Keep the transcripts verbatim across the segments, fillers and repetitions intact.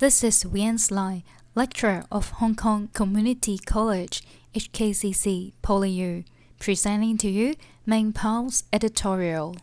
This is Wian Lai, lecturer of Hong Kong Community College, H K C C, PolyU, presenting to you Main Paul's editorial.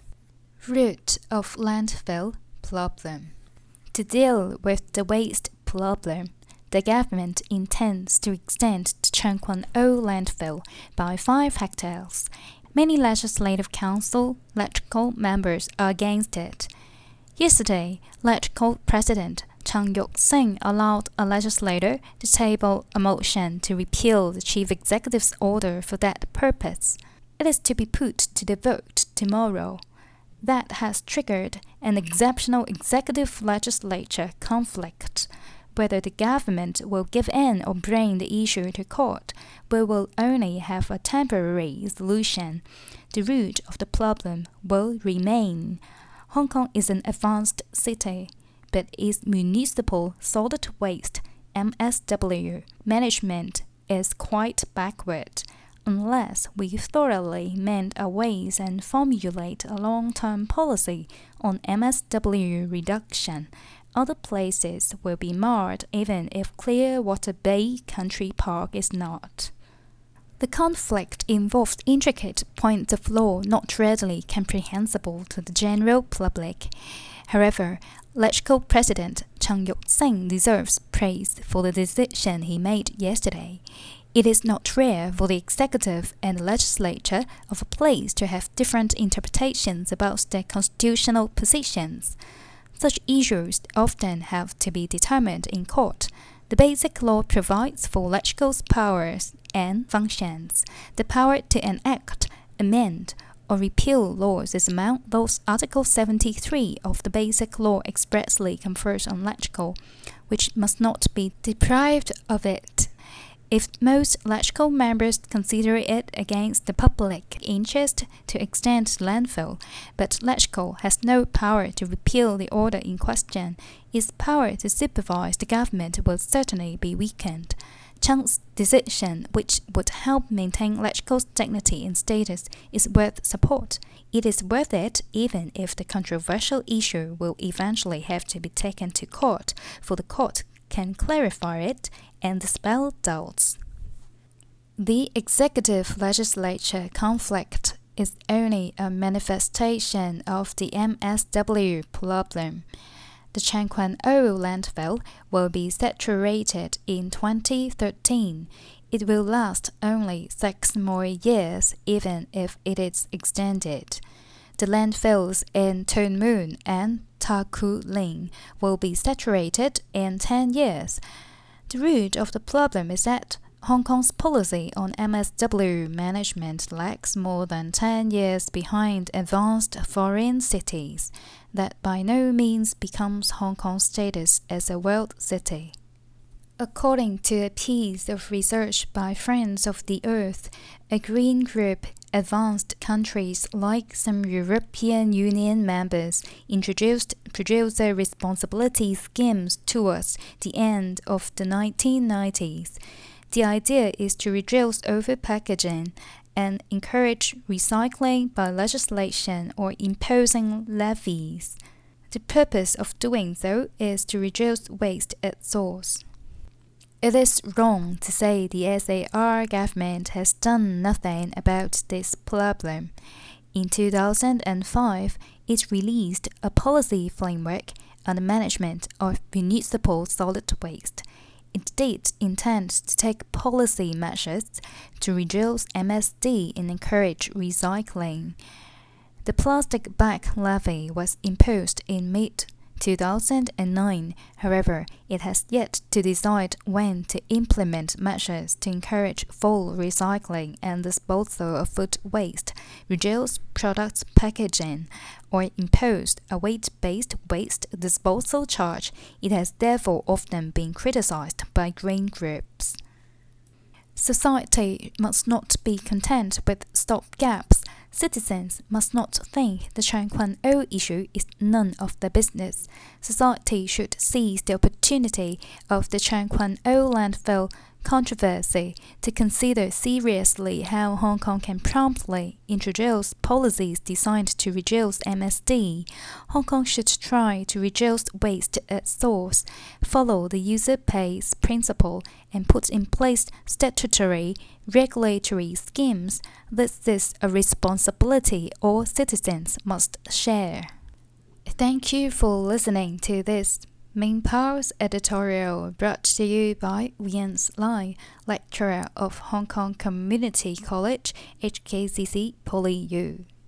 Root of landfill problem. To deal with the waste problem, the government intends to extend the Tseung Kwan O landfill by five hectares. Many Legislative Council electrical members are against it. Yesterday, electrical President Chang Yuk-sing allowed a legislator to table a motion to repeal the chief executive's order for that purpose. It is to be put to the vote tomorrow. That has triggered an exceptional executive legislature conflict. Whether the government will give in or bring the issue to court, we will only have a temporary solution. The root of the problem will remain. Hong Kong is an advanced city, but its municipal solid waste M S W management is quite backward. Unless we thoroughly mend our ways and formulate a long-term policy on M S W reduction, other places will be marred even if Clearwater Bay Country Park is not. The conflict involved intricate points of law not readily comprehensible to the general public. However, electrical President Chang Yuk-sing deserves praise for the decision he made yesterday. It is not rare for the executive and the legislature of a place to have different interpretations about their constitutional positions. Such issues often have to be determined in court. The Basic Law provides for electrical's powers and functions. The power to enact, amend, or repeal laws is among those Article seventy-three of the Basic Law expressly confers on electrical, which must not be deprived of it. If most electrical members consider it against the public interest to extend the landfill, but electrical has no power to repeal the order in question, its power to supervise the government will certainly be weakened. Chang's decision, which would help maintain electrical's dignity and status, is worth support. It is worth it even if the controversial issue will eventually have to be taken to court, for the court can clarify it and dispel doubts. The executive legislature conflict is only a manifestation of the M S W problem. The Tseung Kwan O landfill will be saturated in twenty thirteen. It will last only six more years even if it is extended. The landfills in Tuen Mun and Ta Kwu Ling will be saturated in ten years. The root of the problem is that Hong Kong's policy on M S W management lags more than ten years behind advanced foreign cities. That by no means becomes Hong Kong's status as a world city. According to a piece of research by Friends of the Earth, a green group, advanced countries like some European Union members introduced producer responsibility schemes towards the end of the nineteen nineties. The idea is to reduce overpackaging and encourage recycling by legislation or imposing levies. The purpose of doing so is to reduce waste at source. It is wrong to say the S A R government has done nothing about this problem. In two thousand five, it released a policy framework on the management of municipal solid waste. It did intend to take policy measures to reduce M S D and encourage recycling. The plastic bag levy was imposed in mid two thousand nine. However, it has yet to decide when to implement measures to encourage full recycling and disposal of food waste, reduce product packaging, or impose a weight-based waste disposal charge. It has therefore often been criticized by green groups. Society must not be content with stopgaps. Citizens must not think the Tseung Kwan O issue is none of their business. Society should seize the opportunity of the Tseung Kwan O landfill controversy to consider seriously how Hong Kong can promptly introduce policies designed to reduce M S D. Hong Kong should try to reduce waste at source, follow the user pays principle, and put in place statutory regulatory schemes. This is a responsibility all citizens must share. Thank you for listening to this Mingpao's editorial brought to you by Wiens Lai, lecturer of Hong Kong Community College, H K C C Poly U.